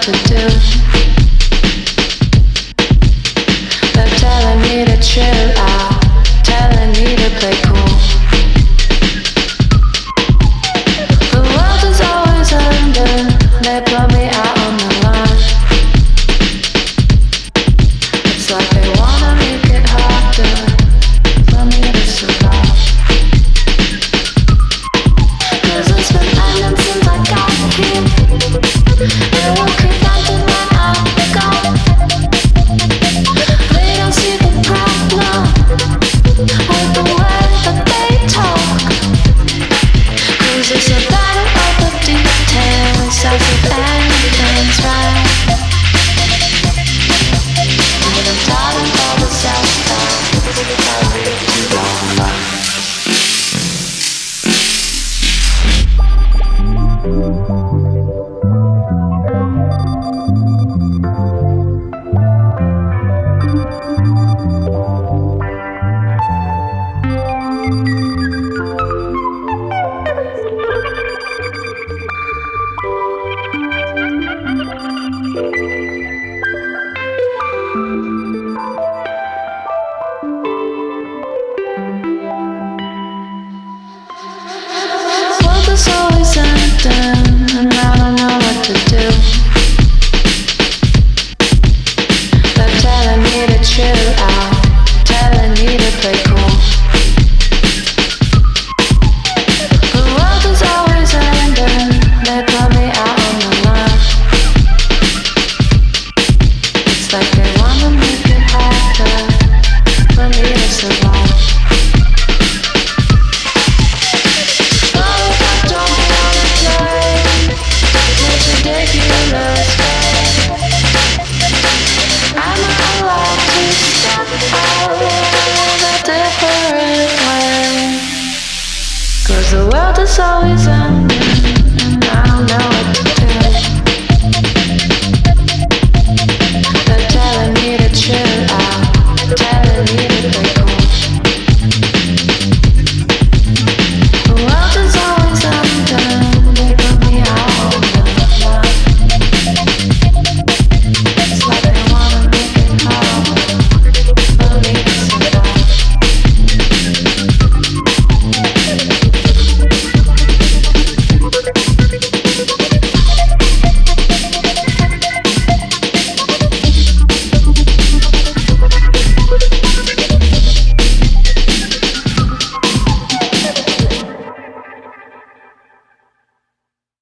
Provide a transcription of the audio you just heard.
to do. They're telling me to chill out, telling me to play cool. The world is always ending, they put me out on the line. It's like they wanna make it harder for me to survive. 'Cause it's been ending since I got here. It will keep ending when I'm gone. They don't see the problem with the way that they talk. 'Cause it's a battle of the details as if anything's right. And I'm tired of all the self-doubt I lived too long life.